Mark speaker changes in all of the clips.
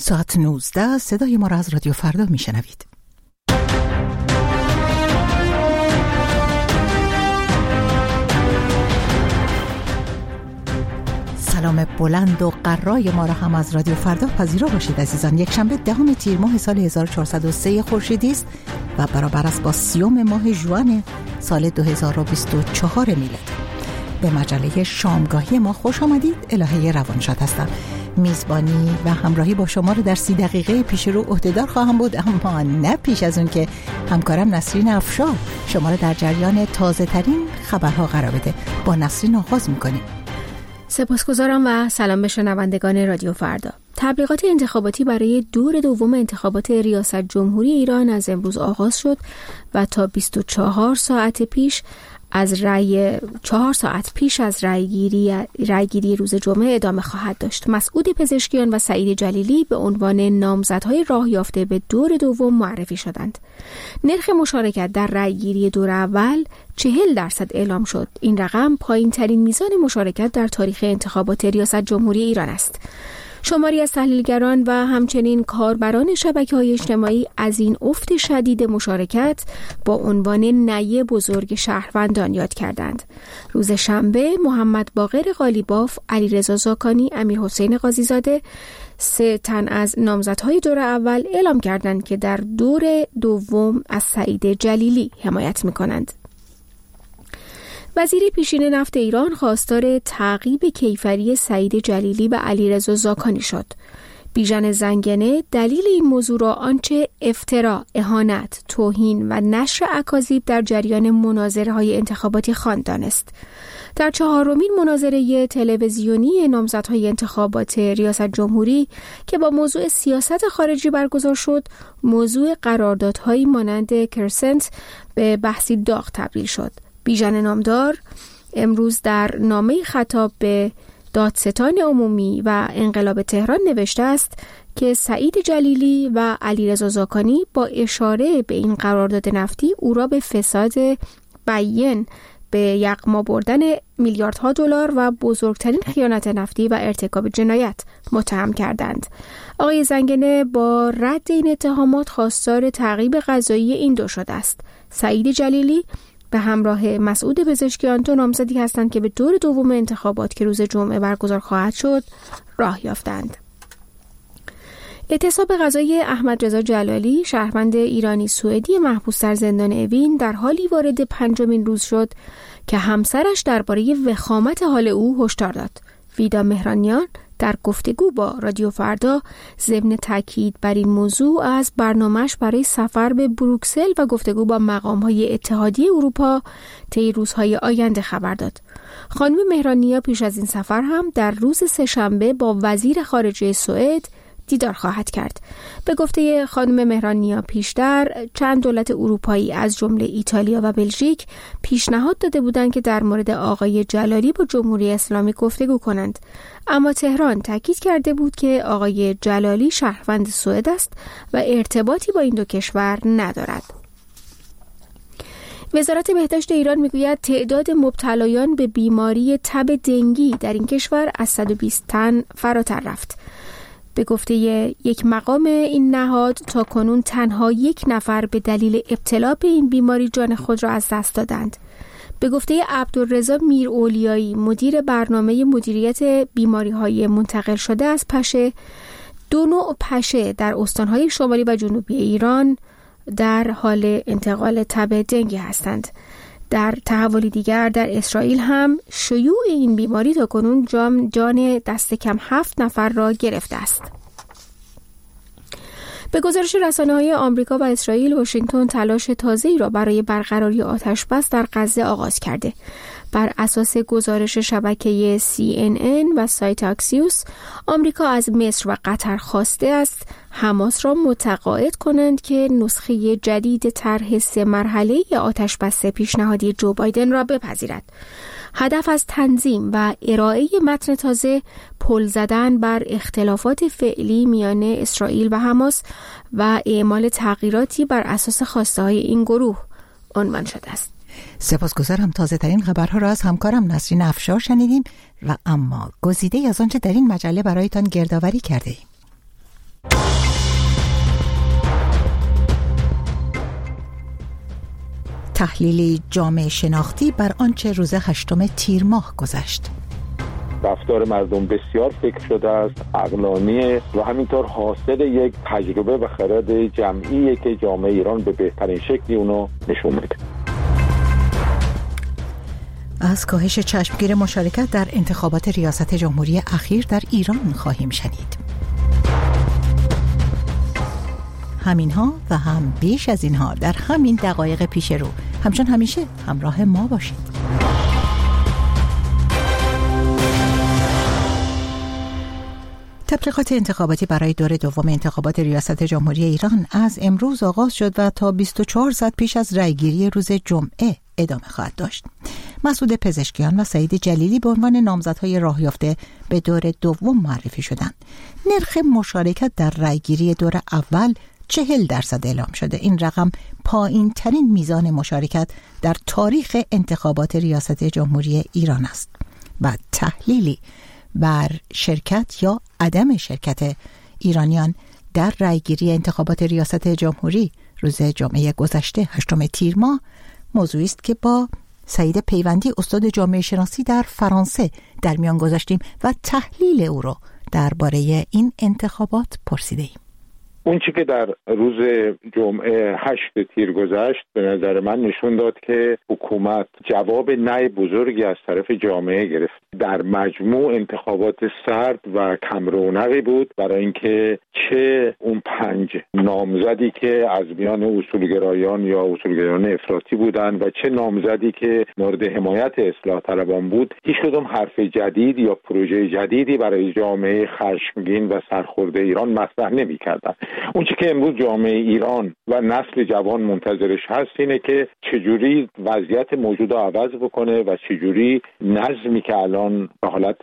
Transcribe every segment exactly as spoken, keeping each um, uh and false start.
Speaker 1: ساعت نوزده صدای ما را از رادیو فردا میشنوید. سلام بلند و قرای ما را هم از رادیو فردا پذیرا باشید عزیزان. یک شنبه دهم تیر ماه سال هزار و چهارصد و سه خورشیدی است و برابر است با سیوم ماه ژوئن سال دو هزار و بیست و چهار میلادی. به مجله شامگاهی ما خوش آمدید. الهه روانشاد هستم. میزبانی و همراهی با شما رو در سی دقیقه پیش رو عهده‌دار خواهم بود، اما نه پیش از اون که همکارم نسرین افشار شما رو در جریان تازه ترین خبرها قرار بده. با نسرین آغاز میکنیم.
Speaker 2: سپاسگزارم و سلام به شنوندگان رادیو فردا. تبلیغات انتخاباتی برای دور دوم انتخابات ریاست جمهوری ایران از امروز آغاز شد و تا بیست و چهار ساعت پیش از رأی چهار ساعت پیش از رأیگیری رأیگیری روز جمعه ادامه خواهد داشت. مسعود پزشکیان و سعید جلیلی به عنوان نامزدهای راه یافته به دور دوم معرفی شدند. نرخ مشارکت در رأیگیری دور اول چهل درصد اعلام شد. این رقم پایین ترین میزان مشارکت در تاریخ انتخابات ریاست جمهوری ایران است. شماری از تحلیلگران و همچنین کاربران شبکه‌های اجتماعی از این افت شدید مشارکت با عنوان نعی بزرگ شهروندان یاد کردند. روز شنبه محمد باقر قالیباف، علیرضا زاکانی، امیرحسین قاضیزاده، سه تن از نامزدهای دور اول اعلام کردند که در دور دوم از سعید جلیلی حمایت می‌کنند. وزیر پیشین نفت ایران خواستار تعقیب کیفری سعید جلیلی و علیرضا زاکانی شد. بیژن زنگنه دلیل این موضوع را آنچه افترا، اهانت، توهین و نشر اکاذیب در جریان مناظره‌های انتخاباتی خواند دانست. در چهارمین مناظره تلویزیونی نامزدهای انتخابات ریاست جمهوری که با موضوع سیاست خارجی برگزار شد، موضوع قراردادهایی مانند کرسنت به بحثی داغ تبدیل شد. بیژن نامدار امروز در نامه خطاب به دادستان عمومی و انقلاب تهران نوشته است که سعید جلیلی و علیرضا زاکانی با اشاره به این قرارداد نفتی او را به فساد بیان، به یغما بردن میلیاردها دلار و بزرگترین خیانت نفتی و ارتکاب جنایت متهم کردند. آقای زنگنه با رد این اتهامات خواستار تعقیب قضایی این دو شده است. سعید جلیلی به همراه مسعود پزشکیان دو نامزدی هستند که به دور دوم انتخابات که روز جمعه برگزار خواهد شد راه یافتند. اعتصاب قضایی احمد رضا جلالی، شهروند ایرانی سوئدی محبوس در زندان اوین، در حالی وارد پنجمین روز شد که همسرش درباره وخامت حال او هشدار داد. ویدا مهرانیان در گفتگو با رادیو فردا ضمن تاکید بر این موضوع از برنامه‌اش برای سفر به بروکسل و گفتگو با مقام‌های اتحادیه اروپا طی روزهای آینده خبر داد. خانم مهرانیا پیش از این سفر هم در روز سه‌شنبه با وزیر خارجه سوئد دیدار خواهد کرد. به گفته خانم مهرانیا پیشتر چند دولت اروپایی از جمله ایتالیا و بلژیک پیشنهاد داده بودند که در مورد آقای جلالی با جمهوری اسلامی گفتگو کنند، اما تهران تاکید کرده بود که آقای جلالی شهروند سوئد است و ارتباطی با این دو کشور ندارد. وزارت بهداشت ایران میگوید تعداد مبتلایان به بیماری تب دنگی در این کشور از صد و بیست تن فراتر رفت. به گفته یک مقام این نهاد تا کنون تنها یک نفر به دلیل ابتلا به این بیماری جان خود را از دست دادند. به گفته عبدالرضا میراولیایی، مدیر برنامه مدیریت بیماری‌های منتقل شده از پشه، دو نوع پشه در استان‌های شمالی و جنوبی ایران در حال انتقال تب دنگی هستند. در تحولی دیگر در اسرائیل هم شیوع این بیماری تا کنون جان دست کم هفت نفر را گرفته است. به گزارش رسانه‌های آمریکا و اسرائیل، واشنگتن تلاش تازه‌ای را برای برقراری آتش‌بس در غزه آغاز کرده. بر اساس گزارش شبکه سی ان ان و سایت اکسیوس، آمریکا از مصر و قطر خواسته است حماس را متقاعد کنند که نسخه جدید طرح سه مرحله‌ای آتش‌بس پیشنهادی جو بایدن را بپذیرد. هدف از تنظیم و ارائه متن تازه پل زدن بر اختلافات فعلی میان اسرائیل و حماس و اعمال تغییراتی بر اساس خواسته‌های این گروه عنوان شده است.
Speaker 1: سپاسگزارم. تازه ترین خبرها را از همکارم نسرین افشار شنیدیم و اما گزیده از آنچه در این مجله برایتان گردآوری کرده ایم. تحلیلی جامعه شناختی بر آنچه روز هشتم تیر ماه گذشت.
Speaker 3: رفتار مردم بسیار فکر شده است، عقلانیه و همینطور حاصل یک تجربه و خرد جمعیه که جامعه ایران به بهترین شکلی اونو نشون میده.
Speaker 1: از کاهش چشمگیر مشارکت در انتخابات ریاست جمهوری اخیر در ایران خواهیم شنید. همینها و هم بیش از اینها در همین دقایق پیش رو. همچون همیشه همراه ما باشید. تبلیغات انتخاباتی برای دور دوم انتخابات ریاست جمهوری ایران از امروز آغاز شد و تا بیست و چهار ساعت پیش از رأیگیری روز جمعه ادامه خواهد داشت. مسعود پزشکیان و سعید جلیلی به عنوان نامزدهای راه یافته به دور دوم معرفی شدند. نرخ مشارکت در رأیگیری دور اول چهل درصد اعلام شده. این رقم پایین ترین میزان مشارکت در تاریخ انتخابات ریاست جمهوری ایران است و تحلیلی بر شرکت یا عدم شرکت ایرانیان در رأیگیری انتخابات ریاست جمهوری روز جمعه گذشته هشتم تیر ماه موضوعی است که با سعید پیوندی استاد جامعه شناسی در فرانسه در میان گذاشتیم و تحلیل او را درباره این انتخابات پرسیده ایم.
Speaker 3: اون چی که در روز جمعه هشت تیر گذشت به نظر من نشون داد که حکومت جواب نه بزرگی از طرف جامعه گرفت. در مجموع انتخابات سرد و کم رونقی بود برای اینکه چه اون پنج نامزدی که از میان اصولگرایان یا اصولگرایان افراطی بودند و چه نامزدی که مورد حمایت اصلاح طلبان بود، هیچ کدوم حرف جدید یا پروژه جدیدی برای جامعه خشمگین و سرخورده ایران مطرح نمی‌کردند. اون چیزی که امروز جامعه ایران و نسل جوان منتظرش هست اینه که چجوری وضعیت موجود رو عوض بکنه و چجوری نظمی که الان به حالت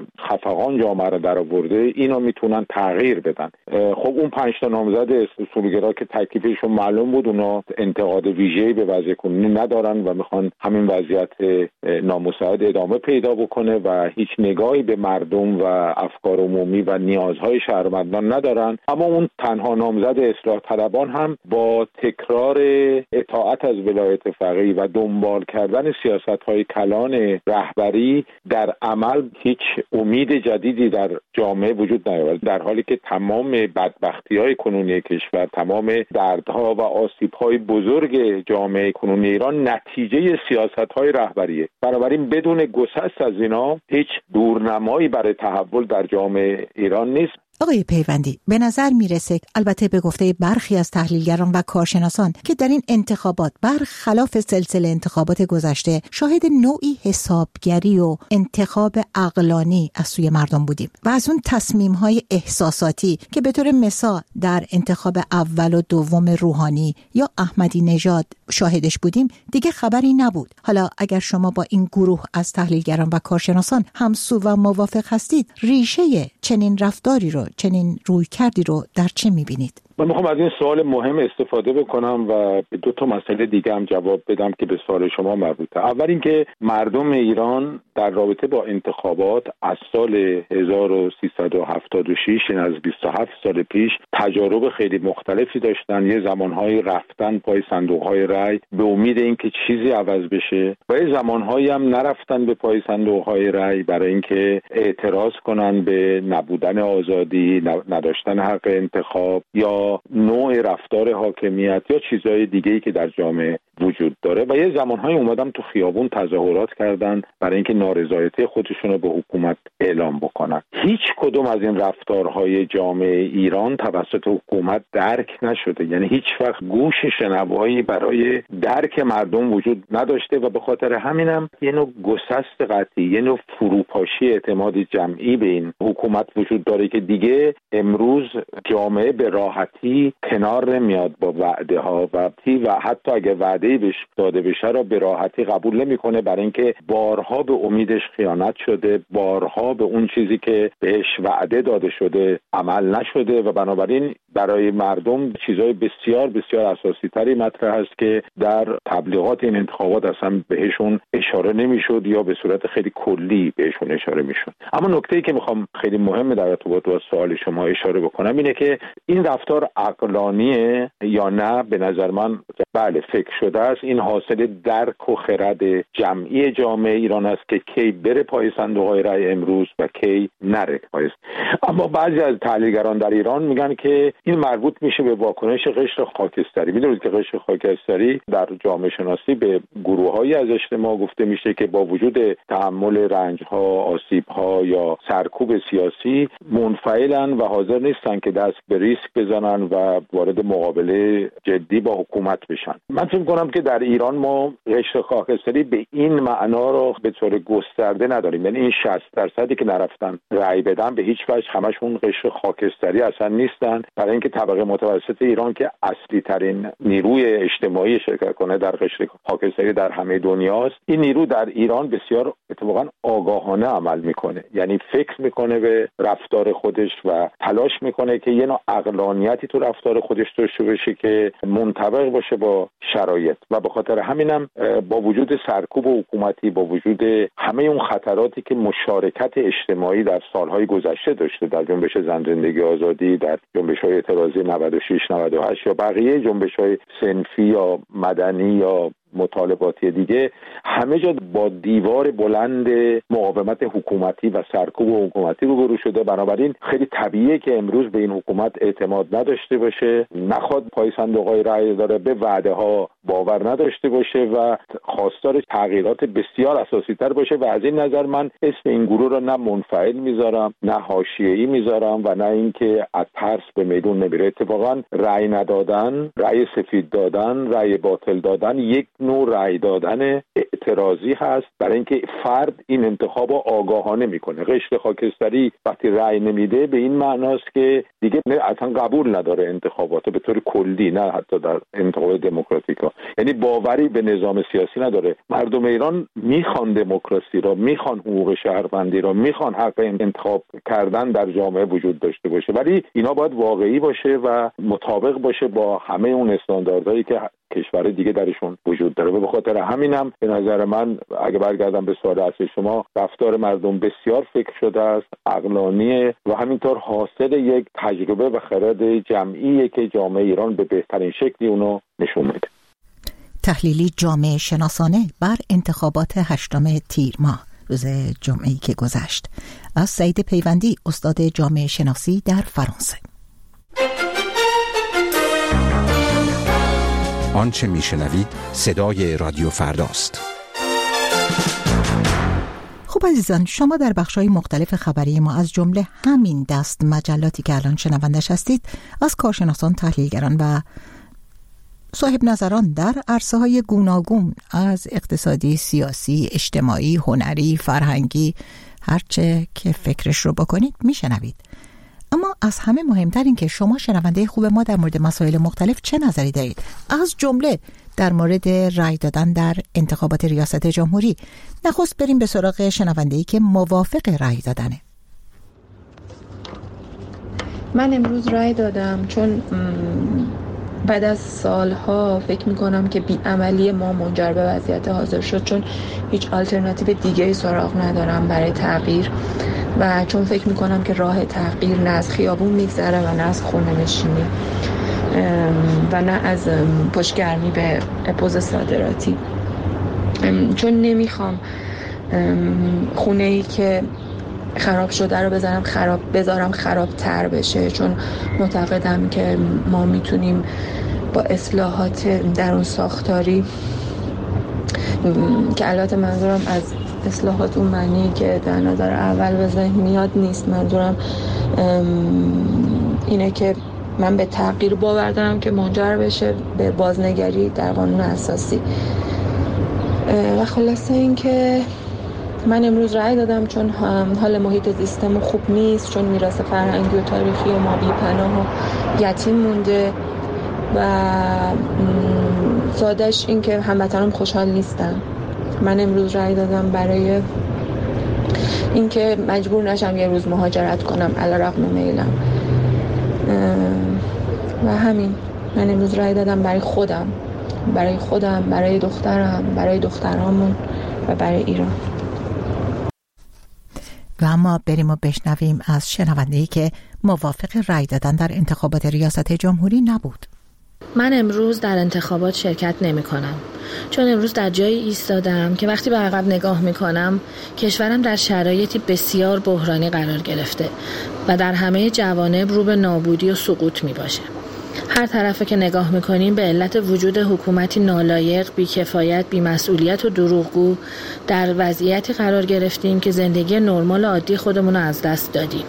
Speaker 3: خفقان جامعه رو در آورده اینو میتونن تغییر بدن. خب اون پنج تا نامزد اصولگرا که تکلیفشون معلوم بود، اونا انتقاد ویژه‌ای به وضع کنونی ندارن و میخوان همین وضعیت نامساعد ادامه پیدا بکنه و هیچ نگاهی به مردم و افکار عمومی و نیازهای شهروندان ندارن. اما اون تنها نامزد اصلاح طلبان هم با تکرار اطاعت از ولایت فقیه و دنبال کردن سیاست‌های کلان رهبری در عمل هیچ امید جدیدی در جامعه وجود نیاورد، در حالی که تمام بدبختی‌های کنونی کشور، تمام دردها و آسیب‌های بزرگ جامعه کنونی ایران نتیجه سیاست‌های رهبریه. بنابراین بدون گسست از اینا هیچ دورنمایی برای تحول در جامعه ایران نیست.
Speaker 1: آقای پیوندی، به نظر میرسه البته به گفته برخی از تحلیلگران و کارشناسان که در این انتخابات برخلاف سلسله انتخابات گذشته شاهد نوعی حسابگری و انتخاب عقلانی از سوی مردم بودیم و از اون تصمیم‌های احساساتی که به طور مثال در انتخاب اول و دوم روحانی یا احمدی نژاد شاهدش بودیم دیگه خبری نبود. حالا اگر شما با این گروه از تحلیلگران و کارشناسان همسو و موافق هستید، ریشه چنین رفتاری رو، چنین روی کردی رو در چه می‌بینید؟
Speaker 3: من میخوام از این سوال مهم استفاده بکنم و به دو تا مسئله دیگه هم جواب بدم که به سوال شما مربوطه. اول اینکه مردم ایران در رابطه با انتخابات از سال هزار و سیصد و هفتاد و شش، یعنی از بیست و هفت سال پیش، تجارب خیلی مختلفی داشتن. یه زمانهایی رفتن پای صندوق‌های رای به امید اینکه چیزی عوض بشه و یه زمانهایی هم نرفتن به پای صندوق‌های رای برای اینکه اعتراض کنن به نبودن آزادی، نداشتن حق انتخاب یا نوع رفتار حاکمیت یا چیزهای دیگه‌ای که در جامعه وجود داره. و یه زمانهای اومدن تو خیابون تظاهرات کردن برای اینکه نارضایتی خودشون رو به حکومت اعلام بکنن. هیچ کدوم از این رفتارهای جامعه ایران توسط حکومت درک نشده، یعنی هیچ وقت گوش شنوایی برای درک مردم وجود نداشته و به خاطر همینم یه نوع گسست قطعی، یه نوع فروپاشی اعتماد جمعی به این حکومت وجود داره که دیگه امروز جامعه به راحتی کنار نمیاد با وعده ها و و حتی اگه وعده بهش داده بشه را به راحتی قبول نمیکنه، برای اینکه بارها به امیدش خیانت شده، بارها به اون چیزی که بهش وعده داده شده عمل نشده و بنابراین برای مردم چیزهای بسیار بسیار اساسی تری مطرح است که در تبلیغات این انتخابات اصلا بهشون اشاره نمیشد یا به صورت خیلی کلی بهشون اشاره میشد. اما نکته‌ای که میخوام خیلی مهمه در ارتباط با سوال شما اشاره بکنم اینه که این رفتار عقلانیه یا نه. به نظر من بله فکر شده است. این حاصل درک و خرد جمعی جامعه ایران است که کی بره پای صندوق‌های رای امروز و کی نره پای. اما بعضی از تحلیلگران در ایران میگن که این مربوط میشه به واکنش قشر خاکستری. میدونید که قشر خاکستری در جامعه شناسی به گروه‌هایی از اجتماع گفته میشه که با وجود تحمل رنج‌ها، آسیب‌ها یا سرکوب سیاسی منفعلن و حاضر نیستن که دست به ریسک بزنن و وارد مقابله جدی با حکومت بشن. من فکر می‌کنم که در ایران ما قشر خاکستری به این معنا رو به طور گسترده نداریم. یعنی این شصت درصدی که نرفتن رأی بدن به هیچ وجه همشون قشر خاکستری اصلا نیستن. برای اینکه طبقه متوسط ایران که اصلی ترین نیروی اجتماعی شرکت کنه در قشر خاکستری در همه دنیاست، این نیرو در ایران بسیار اتفاقا آگاهانه عمل میکنه. یعنی فکر میکنه به رفتار خودش و تلاش میکنه که یه نوع عقلانیتی تو رفتار خودش داشته باشه که منطبق باشه با شرایط. و به خاطر همینم با وجود سرکوب حکومتی، با وجود همه اون خطراتی که مشارکت اجتماعی در سالهای گذشته داشته، در جنبش زن زندگی آزادی، در جنبش‌های اعتراضی نود و شش نود و هشت یا بقیه جنبش‌های صنفی یا مدنی یا مطالباتی دیگه، همه جا با دیوار بلند مقاومت حکومتی و سرکوب حکومتی روبرو شده. بنابراین خیلی طبیعیه که امروز به این حکومت اعتماد نداشته باشه، نخواد پای صندوق‌های رأی داره، به وعده ها باور نداشته باشه و خواستار تغییرات بسیار اساسی تر باشه. و از این نظر من اسم این گروه رو نه منفعل میذارم، نه حاشیه‌ای میذارم و نه اینکه از ترس به میدون نمیره. اتفاقا رأی ندادن، رأی سفید دادن، رأی باطل دادن یک نوع رأی دادن اعتراضی هست، برای اینکه فرد این انتخاب رو آگاهانه میکنه. قشر خاکستری وقتی رأی نمیده به این معناست که دیگه اصلا قبول نداره انتخابات به طور کلی، نه حتی در انتخابات دموکراتیک ها. یعنی باوری به نظام سیاسی نداره. مردم ایران میخوان دموکراسی را، میخوان حقوق شهروندی را، میخوان حق انتخاب کردن در جامعه وجود داشته باشه، ولی اینا باید واقعی باشه و مطابق باشه با همه اون استانداردهایی که کشور دیگه درشون وجود داره. و به خاطر همینم به نظر من اگه برگردم به سوال اصلی شما، رفتار مردم بسیار فکر شده است، عقلانیه و همینطور حاصل یک تجربه و خرد جمعیه که جامعه ایران به بهترین شکلی اونو نشون میده.
Speaker 1: تحلیلی جامعه شناسانه بر انتخابات هشتم تیر ماه روز جمعه‌ای که گذشت از سعید پیوندی، استاد جامعه شناسی در فرانسه.
Speaker 4: آنچه میشنوید صدای رادیو فرداست.
Speaker 1: خب عزیزان، شما در بخش‌های مختلف خبری ما از جمله همین دست مجلاتی که الان شنوندش هستید از کارشناسان، تحلیلگران و صاحب نظران در عرصه‌های گوناگون از اقتصادی، سیاسی، اجتماعی، هنری، فرهنگی، هرچه که فکرش رو بکنید میشنوید. اما از همه مهمتر این که شما شنونده خوب ما در مورد مسائل مختلف چه نظری دارید، از جمله در مورد رأی دادن در انتخابات ریاست جمهوری. نخست بریم به سراغ شنونده‌ای که موافق رأی دادنه.
Speaker 5: من امروز رأی دادم چون بعد از سالها فکر میکنم که بیعملی ما منجر به وضعیت حاضر شد، چون هیچ آلترناتیو دیگه سراغ ندارم برای تغییر و چون فکر میکنم که راه تغییر نه از خیابون میگذره و نه از خونه نشینی و نه از پشتگرمی به پوز صادراتی. چون نمیخوام خونه ای که خراب شده رو بذارم خراب بذارم خراب تر بشه، چون معتقدم که ما میتونیم با اصلاحات درون ساختاری که البته منظورم از اصلاحات اون معنی که در نظر اول به ذهن میاد نیست، منظورم اینه که من به تغییر باور دارم که منجر بشه به بازنگری در قانون اساسی. و خلاصه این که من امروز رأی دادم چون حال محیط زیستمون خوب نیست، چون میراث فرهنگی و تاریخی و ما بی پناه و یتیم مونده و سادش این که هموطنام خوشحال نیستن. من امروز رأی دادم برای اینکه مجبور نشم یه روز مهاجرت کنم علیرغم میلم. و همین، من امروز رای دادم برای خودم، برای خودم، برای دخترم، برای دخترامون و برای ایران.
Speaker 1: و اما بریم و بشنویم از شنونده‌ای که موافق رای دادن در انتخابات ریاست جمهوری نبود.
Speaker 6: من امروز در انتخابات شرکت نمی کنم، چون امروز در جایی ایستادم که وقتی به عقب نگاه می کنم کشورم در شرایطی بسیار بحرانی قرار گرفته و در همه جوانب رو به نابودی و سقوط می باشه. هر طرفه که نگاه میکنیم به علت وجود حکومتی نالایق، بیکفایت، بیمسئولیت و دروغگو در وضعیتی قرار گرفتیم که زندگی نرمال عادی خودمون رو از دست دادیم.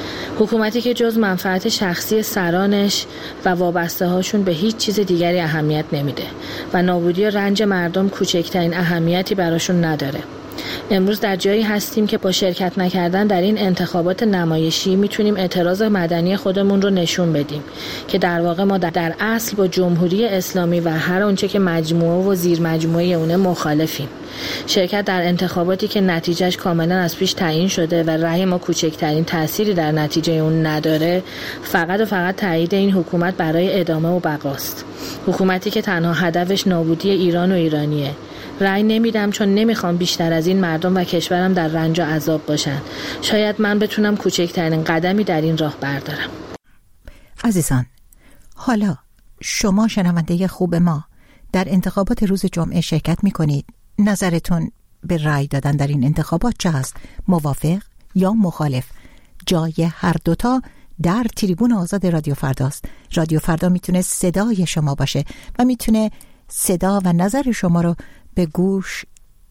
Speaker 6: حکومتی که جز منفعت شخصی سرانش و وابسته هاشون به هیچ چیز دیگری اهمیت نمیده و نابودی و رنج مردم کوچکترین اهمیتی براشون نداره. امروز در جایی هستیم که با شرکت نکردن در این انتخابات نمایشی میتونیم اعتراض مدنی خودمون رو نشون بدیم که در واقع ما در اصل با جمهوری اسلامی و هر آنچه که مجموعه و زیر مجموعه اونه مخالفیم. شرکت در انتخاباتی که نتیجهش کاملا از پیش تعیین شده و رأی ما کوچکترین تأثیری در نتیجه اون نداره، فقط و فقط تایید این حکومت برای ادامه و بقاست. حکومتی که تنها هدفش نابودی ایران و ایرانیه. رأی نمیدم چون نمیخوام بیشتر از این مردم و کشورم در رنج و عذاب باشن. شاید من بتونم کوچکترین قدمی در این راه بردارم.
Speaker 1: عزیزان، حالا شما شنونده خوب ما در انتخابات روز جمعه شرکت میکنید. نظرتون به رأی دادن در این انتخابات چه است؟ موافق یا مخالف؟ جای هر دوتا در تریبون آزاد رادیو فرداست. رادیو فردا میتونه صدای شما باشه و میتونه صدا و نظر شما رو به گوش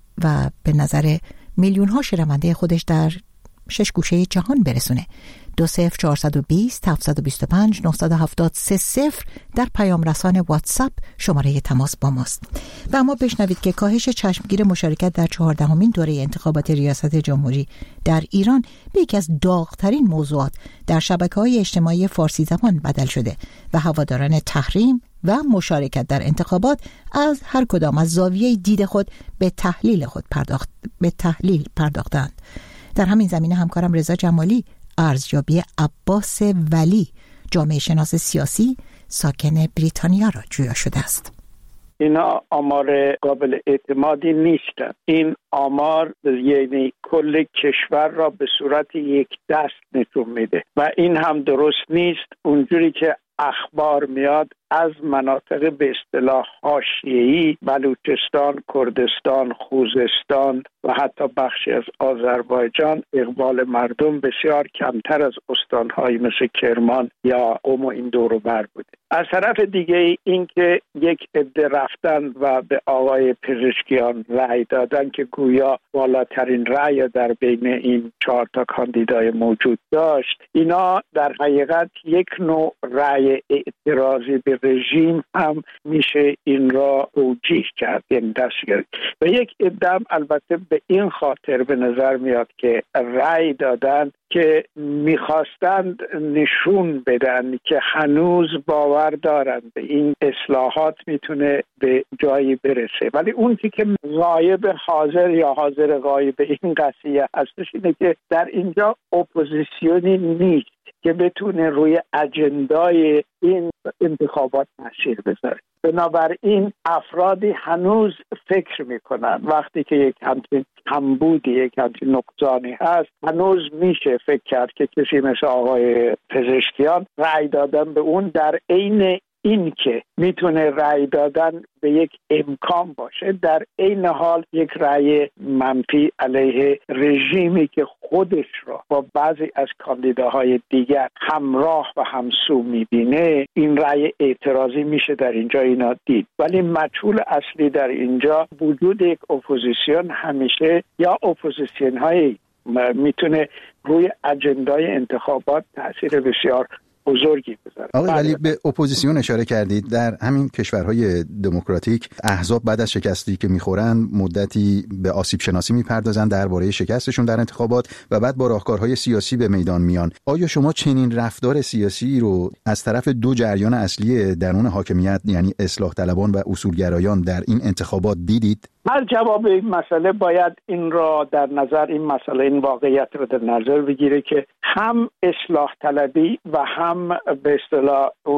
Speaker 1: و به نظر میلیون ها شنونده خودش در شش گوشه جهان برسونه. دو صفر چهارصد و بیست هفتصد و بیست و پنج نهصد و هفتاد سه صفر در پیام رسان واتساپ شماره تماس با ماست. و اما بشنوید که کاهش چشمگیر مشارکت در چهاردهمین دوره انتخابات ریاست جمهوری در ایران به یکی از داغ‌ترین موضوعات در شبکه‌های اجتماعی فارسی زبان بدل شده و هواداران تحریم و مشارکت در انتخابات از هر کدام از زاویه دید خود به تحلیل خود پرداخت به تحلیل پرداختند. در همین زمینه همکارم رضا جمالی ارزیابی عباس ولی، جامعه شناس سیاسی ساکن بریتانیا را جویا شده است.
Speaker 7: اینا آمار قابل اعتمادی نیستند. این آمار یعنی کل کشور را به صورت یک دست نشون میده و این هم درست نیست. اونجوری که اخبار میاد از مناطق به اصطلاح حاشیه‌ای، بلوچستان، کردستان، خوزستان و حتی بخشی از آذربایجان، اقبال مردم بسیار کمتر از استان‌های مثل کرمان یا قم و این دور و بر بوده. از طرف دیگه این که یک عده رفتن و به آقای پزشکیان رأی دادن که گویا بالاترین رأی در بین این چهار تا کاندیدای موجود داشت، اینا در حقیقت یک نوع رأی اعتراضی به رژیم هم میشه این را توجیه کرد، یعنی دست گرفت. و یک عده البته به این خاطر به نظر میاد که رأی دادن که میخواستند نشون بدن که هنوز باور دارند به این اصلاحات میتونه به جایی برسه. ولی اون چیزی که غایب حاضر یا حاضر غایب این قضیه هستش اینه که در اینجا اپوزیسیونی نیست که بتونه روی اجندای این انتخابات تاثیر بذاره. بنابراین افرادی هنوز فکر میکنن وقتی که یک همچین کمبودی، یک همچین نقصانی هست، هنوز میشه فکر کرد که کسی مثل آقای پزشکیان رأی دادن به اون در عین این که میتونه رأی دادن به یک امکان باشه، در عین حال یک رأی منفی علیه رژیمی که خودش را با بعضی از کاندیداهای دیگر همراه و همسو میبینه، این رأی اعتراضی میشه در اینجا اینا دید. ولی مجهول اصلی در اینجا وجود یک اپوزیسیون همیشه یا اپوزیسیون هایی میتونه روی اجندای انتخابات تاثیر بسیار بزرگی بذاره.
Speaker 8: آقای ولی به اپوزیسیون اشاره کردید. در همین کشورهای دموکراتیک احزاب بعد از شکستی که میخورن مدتی به آسیب شناسی میپردازن درباره شکستشون در انتخابات و بعد با راهکارهای سیاسی به میدان میان. آیا شما چنین رفتار سیاسی رو از طرف دو جریان اصلی درون حاکمیت یعنی اصلاح طلبان و اصولگرایان در این انتخابات دیدید؟
Speaker 7: هر جواب این مسئله باید این را در نظر این مسئله این واقعیت رو در نظر بگیره که هم اصلاح طلبی و هم به اصطلاح اون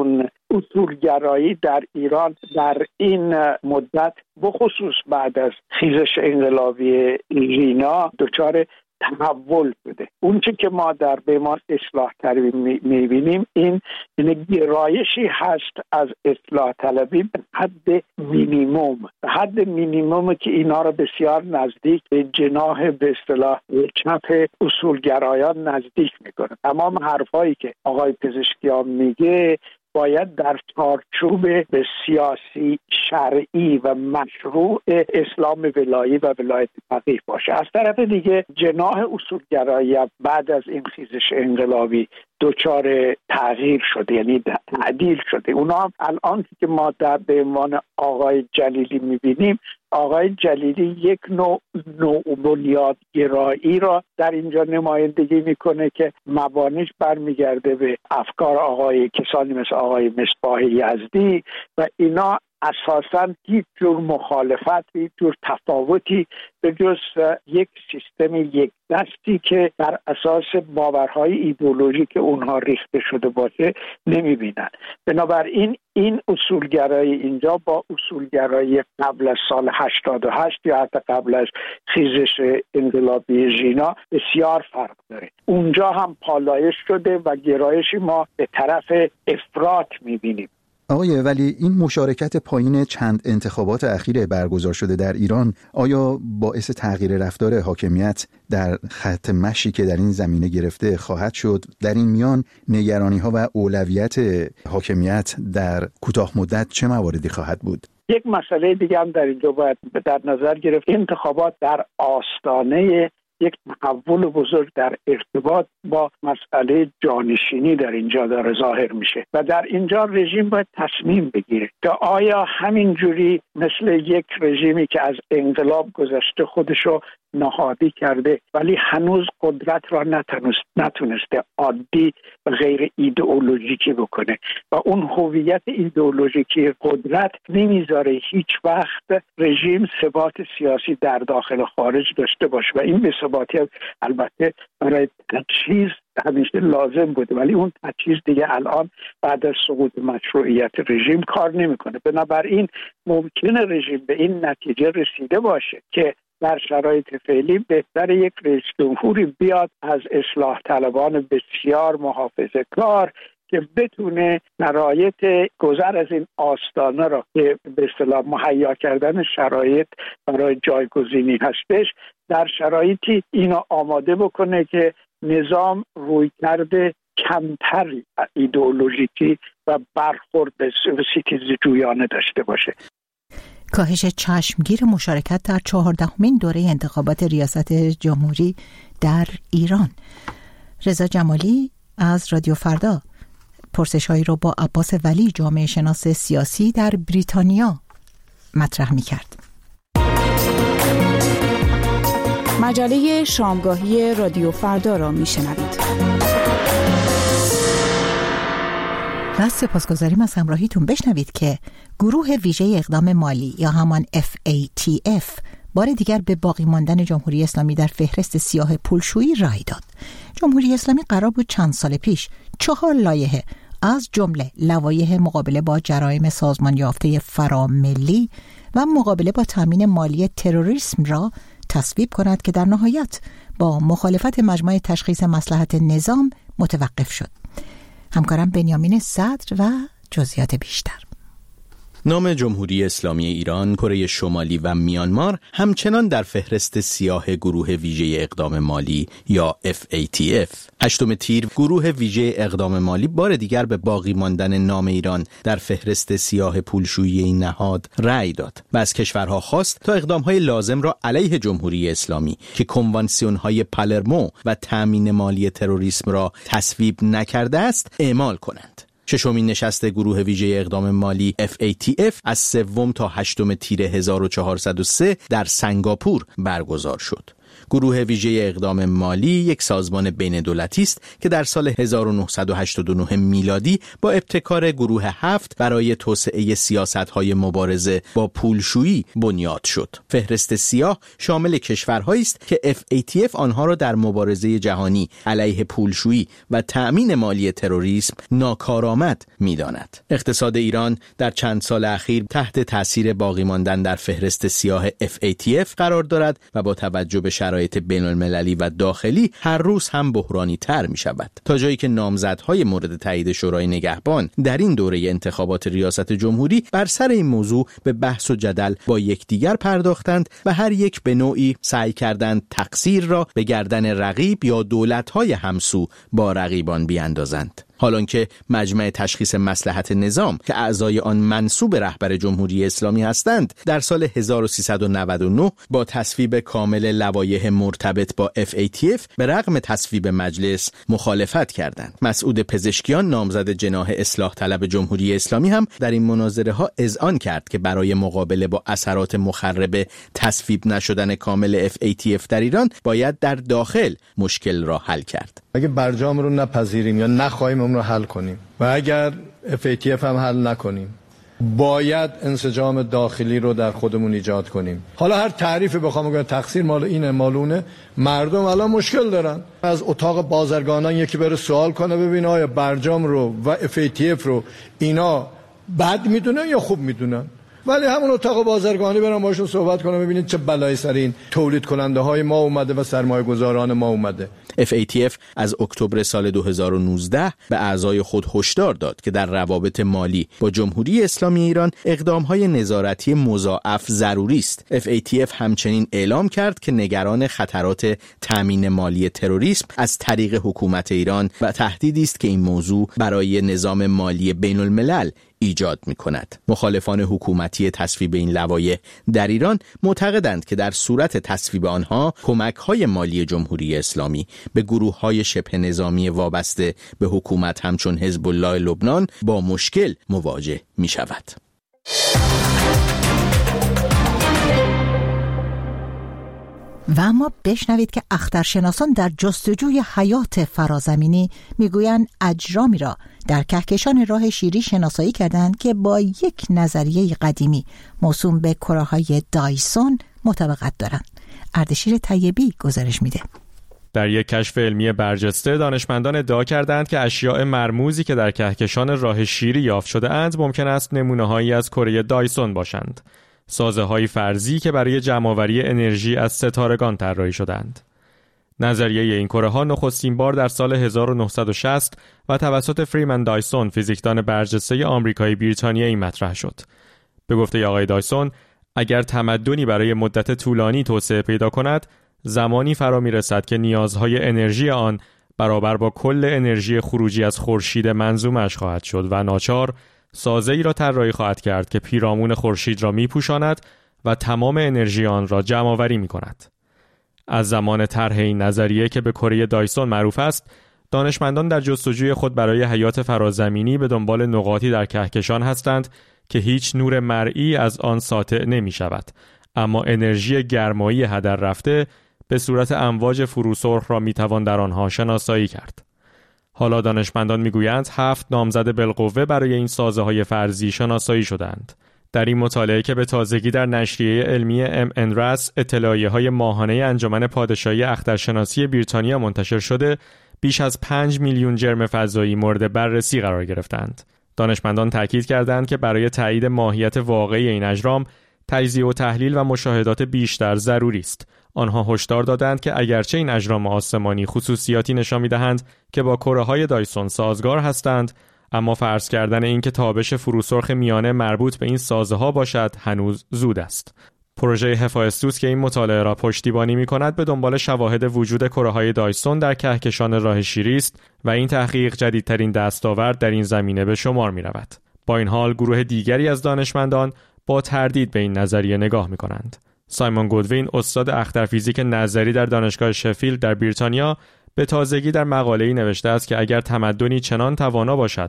Speaker 7: اصولگرایی در ایران در این مدت بخصوص بعد از خیزش انقلابی ژینا دچار تحول شده. اون چی که ما در بیمان اصلاح طلبی میبینیم این این گرایشی هست از اصلاح طلبی به حد مینیموم، به حد مینیموم که اینا رو بسیار نزدیک به جناح به اصطلاح چپ اصولگرایان نزدیک میکنه. تمام حرفایی که آقای پزشکیان میگه باید در چارچوب به سیاسی شرعی و مشروع اسلام ولایی و ولایت فقیه باشه. از طرف دیگه جناح اصولگرایی بعد از این خیزش انقلابی دچار تغییر شده، یعنی تعدیل شده. اونا هم الان که ما در به عنوان آقای جلیلی میبینیم، آقای جلیلی یک نوع نوع بنیادگرایی را در اینجا نمایندگی میکنه که مبانیش برمیگرده به افکار آقای کسانی مثل آقای مصباح یزدی و اینا اساساً هیچ جور مخالفت، هیچ جور تفاوتی به جز یک سیستم یک دستی که بر اساس باورهای ایدئولوژیک اونها ریخته شده باشه نمیبینن. بنابراین این اصولگرایی اینجا با اصولگرایی قبل از سال هشتاد و هشت یا حتی قبل از خیزش انقلابی ژینا بسیار فرق داره. اونجا هم پالایش شده و گرایشی ما به طرف افراط میبینیم.
Speaker 8: آقای ولی این مشارکت پایین چند انتخابات اخیر برگزار شده در ایران آیا باعث تغییر رفتار حاکمیت در خط مشی که در این زمینه گرفته خواهد شد؟ در این میان نگرانی‌ها و اولویت حاکمیت در کوتاه مدت چه مواردی خواهد بود؟
Speaker 7: یک مسئله دیگه هم در اینجا باید در نظر گرفت. انتخابات در آستانه یک تحول بزرگ در ارتباط با مسئله جانشینی در اینجا داره ظاهر میشه و در اینجا رژیم باید تصمیم بگیره که آیا همینجوری مثل یک رژیمی که از انقلاب گذشته خودشو نهادی کرده ولی هنوز قدرت را نتونسته عادی و غیر ایدئولوژیکی بکنه و اون هویت ایدئولوژیکی قدرت نمیذاره هیچ وقت رژیم ثبات سیاسی در داخل و خارج داشته باشه و این به ثباتی البته برای تجهیز همیشه لازم بوده ولی اون تجهیز دیگه الان بعد از سقوط مشروعیت رژیم کار نمیکنه. بنابراین ممکنه رژیم به این نتیجه رسیده باشه که در شرایط فعلی بهتر یک رئیس جمهوری بیاد از اصلاح طلبان بسیار محافظه کار که بتونه شرایط گذر از این آستانه را که به اصطلاح مهیا کردن شرایط برای جایگزینی هستش در شرایطی اینو آماده بکنه که نظام روی کرده کمتر ایدئولوژیکی و برخورد به سیتیز جویانه داشته باشه.
Speaker 1: کاهش چشمگیر مشارکت در چهاردهمین دوره انتخابات ریاست جمهوری در ایران. رضا جمالی از رادیو فردا پرسش‌هایی رو با عباس ولی جامعه شناس سیاسی در بریتانیا مطرح می‌کرد.
Speaker 9: مجله شامگاهی رادیو فردا را میشنوید.
Speaker 1: و سپاسگزاریم از همراهیتون. بشنوید که گروه ویژه اقدام مالی یا همان اف ای تی اف بار دیگر به باقی ماندن جمهوری اسلامی در فهرست سیاه پولشویی رای داد. جمهوری اسلامی قرار بود چند سال پیش چهار لایحه از جمله لوایح مقابله با جرایم سازمان یافته فراملی و مقابله با تامین مالی تروریسم را تصویب کند که در نهایت با مخالفت مجمع تشخیص مصلحت نظام متوقف شد. همکارم بنیامین صدر و جزئیات بیشتر.
Speaker 10: نام جمهوری اسلامی ایران، کره شمالی و میانمار همچنان در فهرست سیاه گروه ویژه اقدام مالی یا اف ای تی اف. هشتم تیر گروه ویژه اقدام مالی بار دیگر به باقی ماندن نام ایران در فهرست سیاه پولشویی این نهاد رأی داد و از کشورها خواست تا اقدامهای لازم را علیه جمهوری اسلامی که کنوانسیون‌های پالرمو و تامین مالی تروریسم را تصویب نکرده است اعمال کنند. ششمین نشست گروه ویژه اقدام مالی اف ای تی اف از سوم تا هشتم تیر هزار و چهارصد و سه در سنگاپور برگزار شد. گروه ویژه اقدام مالی یک سازمان بین‌دولتی است که در سال هزار و نهصد و هشتاد و نه میلادی با ابتکار گروه هفت برای توسعه سیاست‌های مبارزه با پولشویی بنیاد شد. فهرست سیاه شامل کشورهایی است که اف ای تی اف آنها را در مبارزه جهانی علیه پولشویی و تأمین مالی تروریسم ناکارآمد می‌داند. اقتصاد ایران در چند سال اخیر تحت تاثیر باقی ماندن در فهرست سیاه اف ای تی اف قرار دارد و با توجه به شرایط بین‌المللی و داخلی هر روز هم بحرانی تر می شود، تا جایی که نامزدهای مورد تایید شورای نگهبان در این دوره انتخابات ریاست جمهوری بر سر این موضوع به بحث و جدل با یکدیگر پرداختند و هر یک به نوعی سعی کردند تقصیر را به گردن رقیب یا دولت‌های همسو با رقیبان بیاندازند. حالان که مجمع تشخیص مصلحت نظام که اعضای آن منسوب رهبر جمهوری اسلامی هستند در سال هزار و سیصد و نود و نه با تصویب کامل لوایح مرتبط با اف ای تی اف به رغم تصویب مجلس مخالفت کردند. مسعود پزشکیان نامزد جناح اصلاح طلب جمهوری اسلامی هم در این مناظره ها اذعان کرد که برای مقابله با اثرات مخرب تصویب نشدن کامل اف ای تی اف در ایران باید در داخل مشکل را حل کرد.
Speaker 11: اگه برجام رو نپذیریم یا نخواهیم اون رو حل کنیم و اگر اف ای تی اف هم حل نکنیم باید انسجام داخلی رو در خودمون ایجاد کنیم. حالا هر تعریفی بخوام بگم تقصیر مال اینه مالونه، مردم الان مشکل دارن. از اتاق بازرگانان یکی بره سوال کنه ببینه آیا برجام رو و اف ای تی اف رو اینا بد میدونن یا خوب میدونن، ولی همون اتاق بازرگانی برام باشون صحبت کنم ببینید چه بلایی سر این تولید کننده های ما اومده و سرمایه گذاران ما اومده.
Speaker 10: اف ای تی اف از اکتبر سال دو هزار و نوزده به اعضای خود هشدار داد که در روابط مالی با جمهوری اسلامی ایران اقدام‌های نظارتی مضاعف ضروری است. اف ای تی اف همچنین اعلام کرد که نگران خطرات تامین مالی تروریسم از طریق حکومت ایران و تهدیدی است که این موضوع برای نظام مالی بین‌الملل ایجاد می کند. مخالفان حکومتی تصویب این لوایح در ایران معتقدند که در صورت تصویب آنها کمک‌های مالی جمهوری اسلامی به گروه‌های شبه نظامی وابسته به حکومت همچون حزب الله لبنان با مشکل مواجه می شود.
Speaker 1: و اما بشنوید که اخترشناسان در جستجوی حیات فرازمینی میگویند اجرامی را در کهکشان راه شیری شناسایی کردند که با یک نظریه قدیمی موسوم به کراهای دایسون مطابقت دارند. اردشیر طیبی گزارش میده.
Speaker 12: در یک کشف علمی برجسته دانشمندان ادعا کردند که اشیاء مرموزی که در کهکشان راه شیری یافت شده اند ممکن است نمونه‌هایی از کره دایسون باشند، سازه‌های فرضی که برای جمع‌آوری انرژی از ستارگان طراحی شدند. نظریه این کره‌ها نخستین بار در سال هزار و نهصد و شصت و توسط فریمن دایسون فیزیکدان برجسته آمریکایی بریتانیایی مطرح شد. به گفته آقای دایسون، اگر تمدنی برای مدت طولانی توسعه پیدا کند، زمانی فرا می‌رسد که نیازهای انرژی آن برابر با کل انرژی خروجی از خورشید منظومش خواهد شد و ناچار سازه‌ای را طراحی خواهد کرد که پیرامون خورشید را می‌پوشاند و تمام انرژی آن را جمع‌آوری می‌کند. از زمان طرح این نظریه که به کره دایسون معروف است، دانشمندان در جستجوی خود برای حیات فرازمینی به دنبال نقاطی در کهکشان هستند که هیچ نور مرئی از آن ساطع نمی‌شود، اما انرژی گرمایی هدر رفته به صورت امواج فروسرخ را می‌توان در آنها شناسایی کرد. حالا دانشمندان میگویند هفت نامزد بالقوه برای این سازه‌های فرضی شناسایی شدند. در این مطالعه که به تازگی در نشریه علمی ام ان رس اطلاعیه‌های ماهانه انجمن پادشاهی اخترشناسی بریتانیا منتشر شده، بیش از پنج میلیون جرم فضایی مورد بررسی قرار گرفتند. دانشمندان تاکید کردند که برای تایید ماهیت واقعی این اجرام، تجزیه و تحلیل و مشاهدات بیشتر ضروری است. آنها هشدار دادند که اگرچه این اجرام آسمانی خصوصیاتی نشان می‌دهند که با کره‌های دایسون سازگار هستند، اما فرض کردن اینکه تابش فروسرخ میانه مربوط به این سازه‌ها باشد هنوز زود است. پروژه هفایستوس که این مطالعه را پشتیبانی می‌کند به دنبال شواهد وجود کره‌های دایسون در کهکشان راه شیری است و این تحقیق جدیدترین دستاورد در این زمینه به شمار می‌رود. با این حال گروه دیگری از دانشمندان با تردید به این نظریه نگاه می‌کنند. سایمون گودوین، استاد اخترفیزیک نظری در دانشگاه شفیلد در بریتانیا، به تازگی در مقاله‌ای نوشته است که اگر تمدنی چنان توانا باشد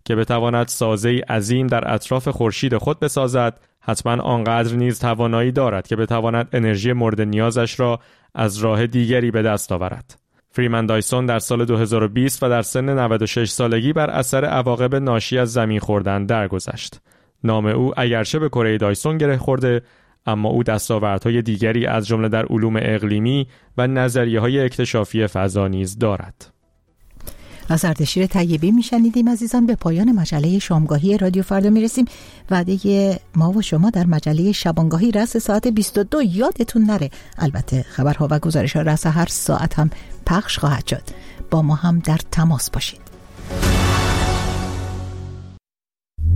Speaker 12: که بتواند سازه‌ای عظیم در اطراف خورشید خود بسازد، حتما آنقدر نیز توانایی دارد که بتواند انرژی مورد نیازش را از راه دیگری به دست آورد. فریمن دایسون در سال دو هزار و بیست و در سن نود و شش سالگی بر اثر عواقب ناشی از زمین خوردن درگذشت. نام او اگرچه به کره دایسون گره خورده، اما او دستاوردهای دیگری از جمله در علوم اقلیمی و نظریه‌های اکتشافی فضا نیز دارد.
Speaker 1: از اردشیر طیبی میشنیدیم. عزیزان، به پایان مجله شامگاهی رادیو فردا میرسیم. وعده ما و شما در مجله شبانگاهی رأس ساعت بیست و دو یادتون نره. البته خبرها و گزارش‌ها رأس هر ساعت هم پخش خواهد شد. با ما هم در تماس باشید.